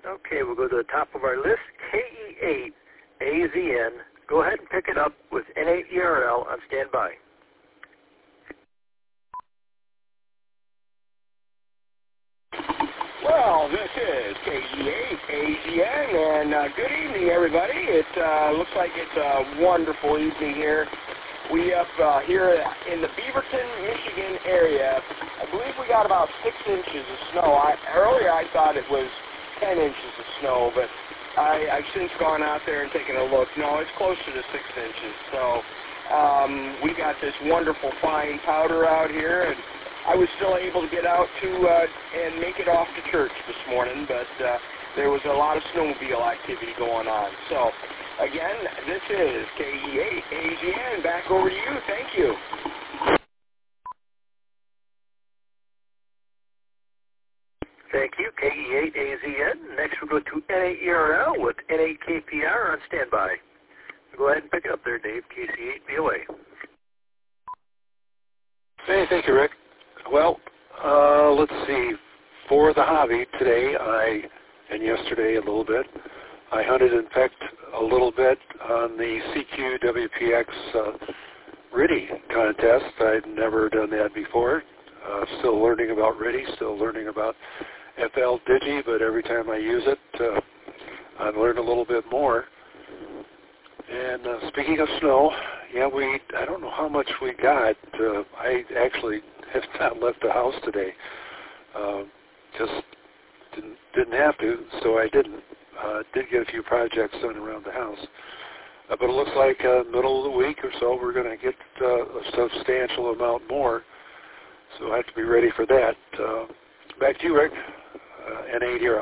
Okay, we'll go to the top of our list, KE8AZN. Go ahead and pick it up with N8ERL on standby. Well, this is KE8AZN, and good evening, everybody. It looks like it's a wonderful evening here. We up here in the Beaverton, Michigan area. I believe we got about 6 inches of snow. Earlier I thought it was 10 inches of snow, but I've since gone out there and taken a look. No, it's closer to 6 inches. So we got this wonderful fine powder out here, and I was still able to get out to and make it off to church this morning, but there was a lot of snowmobile activity going on. So, again, this is KE8AZN. Back over to you. Thank you. Thank you, KE8AZN. Next we'll go to N8ERL with N8KPR on standby. Go ahead and pick it up there, Dave, KC8BOA. Hey, thank you, Rick. Well, let's see. For the hobby today, and yesterday a little bit, I hunted and pecked a little bit on the CQWPX RTTY contest. I'd never done that before. Still learning about RTTY, still learning about FL Digi, but every time I use it, I learn a little bit more. And speaking of snow, yeah, I don't know how much we got. I actually have not left the house today. Just didn't have to, so I didn't. Did get a few projects done around the house. But it looks like middle of the week or so we're going to get a substantial amount more. So I have to be ready for that. Back to you, Rick. N8ERL.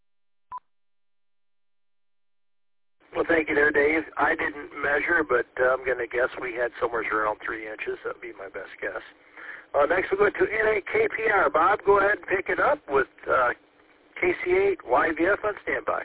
Well, thank you there, Dave. I didn't measure, but I'm going to guess we had somewhere around 3 inches. That would be my best guess. Next we'll go to N8KPR. Bob, go ahead and pick it up with KC8YVF on standby.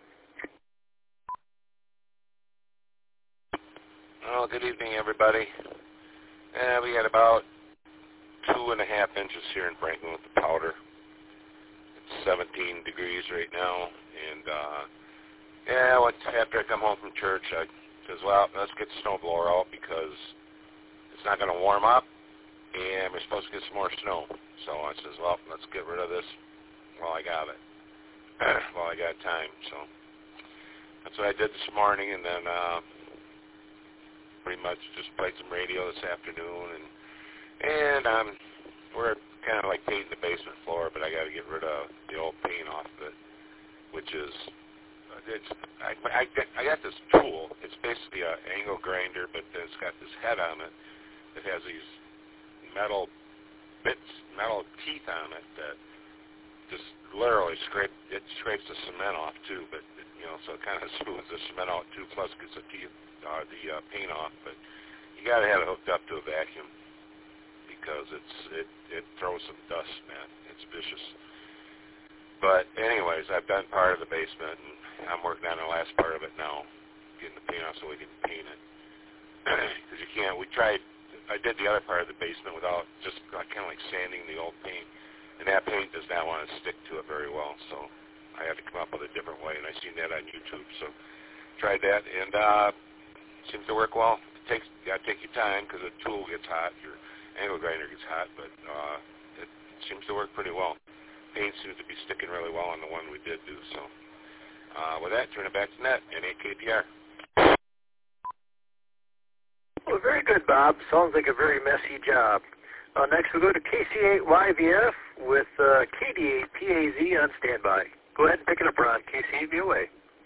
Well, good evening, everybody. We had about 2.5 inches here in Franklin with the powder. It's 17 degrees right now, and after I come home from church, I says, well, let's get the snowblower out because it's not going to warm up, and we're supposed to get some more snow. So I says, well, let's get rid of this while I got it, while I got time. So that's what I did this morning, and then pretty much just played some radio this afternoon, and we're kind of like painting the basement floor, but I got to get rid of the old paint off of it, which is I got this tool. It's basically an angle grinder, but it's got this head on it that has these metal teeth on it that just literally scrapes the cement off too. But so it kind of smooths the cement out too. Plus gets the paint off. But you got to have it hooked up to a vacuum because it throws some dust, man. It's vicious. But anyways, I've done part of the basement, and I'm working on the last part of it now, getting the paint off so we can paint it. Because you can't. I did the other part of the basement without just kind of like sanding the old paint, and that paint does not want to stick to it very well. So I had to come up with a different way, and I seen that on YouTube. So tried that, and seems to work well. You got to take your time because the tool gets hot, your angle grinder gets hot, but it seems to work pretty well. Paint seems to be sticking really well on the one we did do. So with that, turn it back to net, N8KPR. Well, very good, Bob. Sounds like a very messy job. Next we'll go to KC8YVF with KD8PAZ on standby. Go ahead and pick it up, Ron. KC8VOA.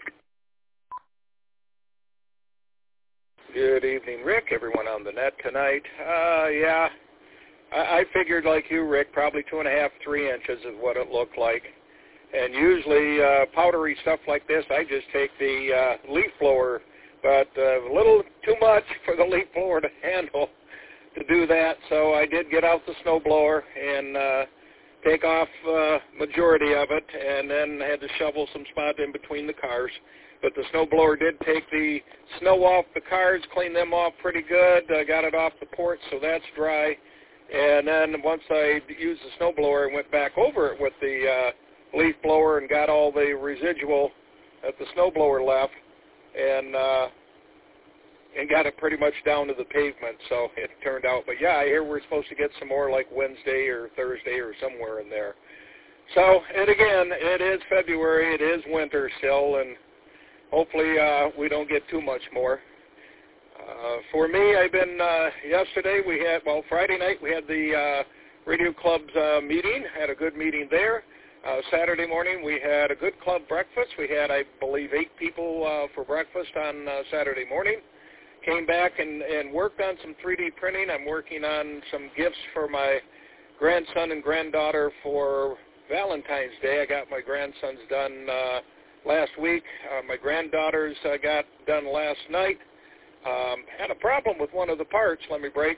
Good evening, Rick. Everyone on the net tonight. Yeah, I figured like you, Rick, probably 2.5, 3 inches is what it looked like. And usually powdery stuff like this, I just take the leaf blower, but a little too much for the leaf blower to handle to do that. So I did get out the snow blower and take off majority of it, and then had to shovel some spots in between the cars. But the snow blower did take the snow off the cars, clean them off pretty good. Got it off the porch, so that's dry. And then once I used the snow blower, I went back over it with the leaf blower and got all the residual that the snow blower left, and got it pretty much down to the pavement, so it turned out. But yeah, I hear we're supposed to get some more like Wednesday or Thursday or somewhere in there. So, and again, it is February, it is winter still, and hopefully we don't get too much more. For me, I've been, yesterday we had, Friday night we had the Radio Club's meeting, had a good meeting there. Saturday morning we had a good club breakfast. We had, I believe, 8 people for breakfast on Saturday morning. Came back and worked on some 3D printing. I'm working on some gifts for my grandson and granddaughter for Valentine's Day. I got my grandson's done last week. My granddaughter's got done last night. Had a problem with one of the parts. Let me break.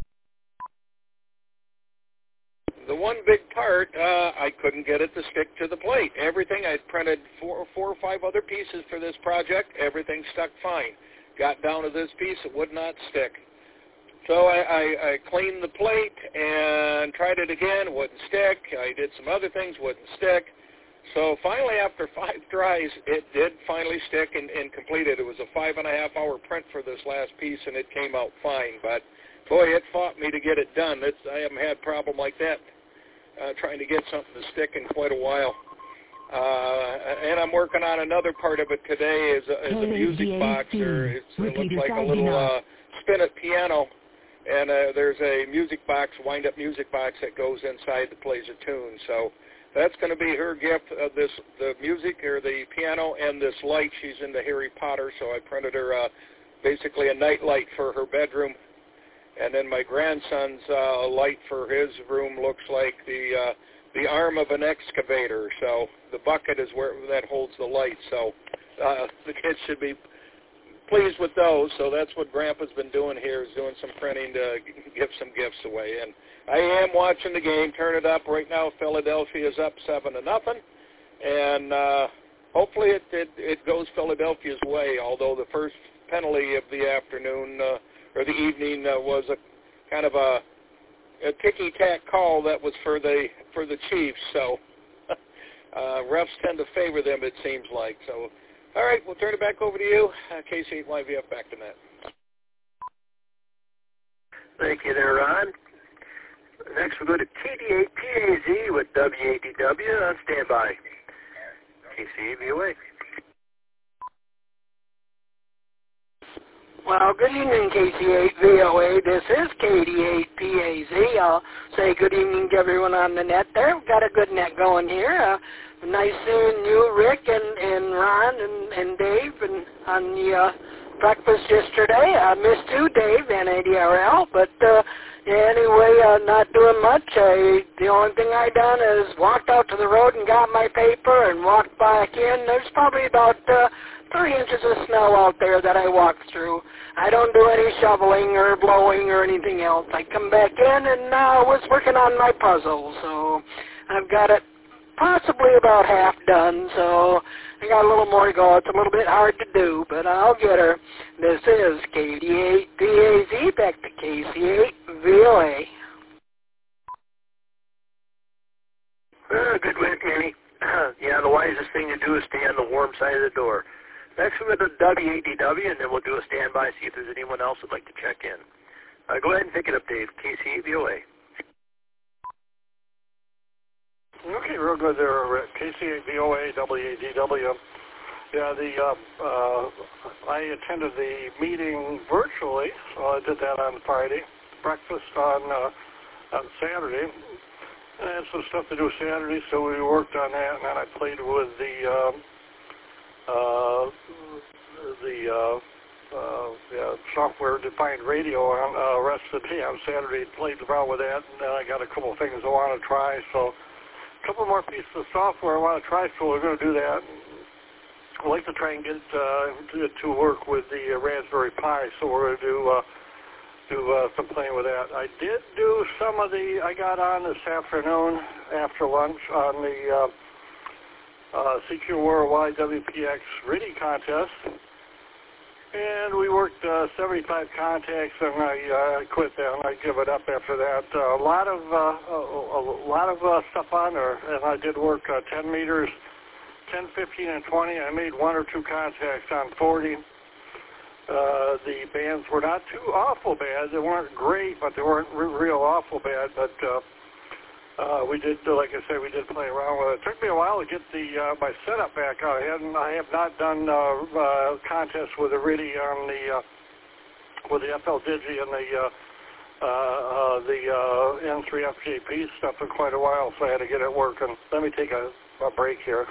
The one big part, I couldn't get it to stick to the plate. Everything, I'd printed four or five other pieces for this project. Everything stuck fine. Got down to this piece, it would not stick. So I cleaned the plate and tried it again, wouldn't stick. I did some other things, wouldn't stick. So finally, after 5 tries, it did finally stick and completed. It was a 5.5-hour print for this last piece, and it came out fine. But, boy, it fought me to get it done. I haven't had a problem like that trying to get something to stick in quite a while. And I'm working on another part of it today is a music box. It looks like a little spin-it piano. And there's a music box, wind-up music box that goes inside that plays a tune. So that's going to be her gift of the music or the piano and this light. She's into Harry Potter, so I printed her basically a night light for her bedroom. And then my grandson's light for his room looks like the arm of an excavator. So the bucket is where that holds the light. So the kids should be pleased with those. So that's what Grandpa's been doing here, is doing some printing to give some gifts away. And I am watching the game. Turn it up right now. Philadelphia is up 7-0, and hopefully it goes Philadelphia's way. Although the first penalty of the afternoon or the evening was a kind of a ticky-tack call that was for the Chiefs. So refs tend to favor them, it seems like. So, all right, we'll turn it back over to you, KC8YVF, back to Matt. Thank you there, Ron. Next we'll go to KD8PAZ with WADW on standby. KC8VOA. Well, good evening, KC8VOA. This is KD8PAZ. I'll say good evening to everyone on the net there. We've got a good net going here. Nice seeing you, Rick, and Ron, and Dave, and on the breakfast yesterday. I missed you, Dave, NADRL, but anyway, not doing much. The only thing I done is walked out to the road and got my paper and walked back in. There's probably about 3 inches of snow out there that I walked through. I don't do any shoveling or blowing or anything else. I come back in and was working on my puzzle, so I've got it possibly about half done, so I got a little more to go. It's a little bit hard to do, but I'll get her. This is KD8PAZ, back to KC8VOA. Good win, Kenny. Yeah, the wisest thing to do is stay on the warm side of the door. Next we'll go to WADW, and then we'll do a standby, see if there's anyone else who'd like to check in. Go ahead and pick it up, Dave. KC8VOA. Okay, real good there, Rick. KC8VOA, WADW. Yeah, I attended the meeting virtually, so I did that on Friday. Breakfast on Saturday. I had some stuff to do Saturday, so we worked on that, and then I played with the software-defined radio on rest of the day on Saturday. Played around with that, and then I got a couple of things I want to try, so a couple more pieces of software I want to try, so we're going to do that. I'd like to try and get it to work with the Raspberry Pi, so we're going to do some playing with that. I did do some of I got on this afternoon after lunch on the CQ Worldwide WPX reading contest, And we worked 75 contacts, and I quit that, and I give it up after that. A lot of stuff on there, and I did work 10 meters, 10, 15, and 20. I made 1 or 2 contacts on 40. The bands were not too awful bad. They weren't great, but they weren't real awful bad. But we did, like I said, we did play around with it. It took me a while to get my setup back. I have not done contests with the RIDI on with the FL Digi and the N3 FJP stuff in quite a while, so I had to get it working. Let me take a break here.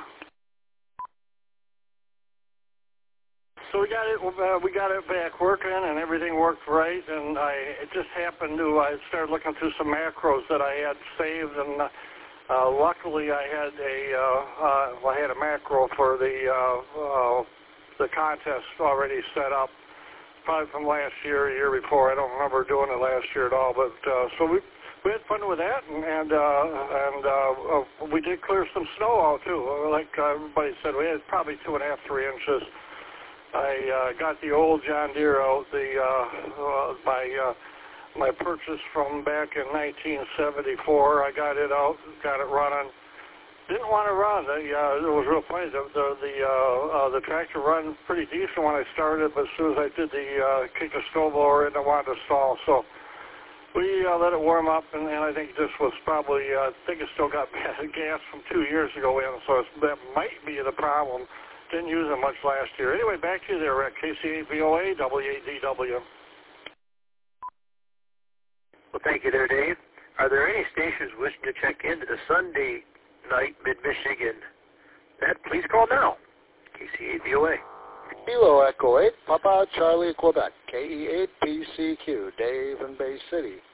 So we got it back working, and everything worked right. And it just happened to I started looking through some macros that I had saved, and luckily I had a macro for the contest already set up, probably from last year, a year before. I don't remember doing it last year at all, but so we had fun with that, and we did clear some snow out too. Like everybody said, we had probably 2.5, 3 inches. I got the old John Deere out, my purchase from back in 1974. I got it out, got it running. Didn't want to run. It was real funny. The tractor run pretty decent when I started, but as soon as I did kick the snowblower in, I wanted to stall. So we let it warm up, and I think this was probably, I think it still got gas from 2 years ago in, so that might be the problem. Didn't use it much last year. Anyway, back to you there, Rick. KC8VOA, W8DW. Well, thank you there, Dave. Are there any stations wishing to check into the Sunday night Mid-Michigan? Please call now. KC8VOA. Kilo Echo 8, Papa Charlie Quebec, KE8PCQ, Dave in Bay City.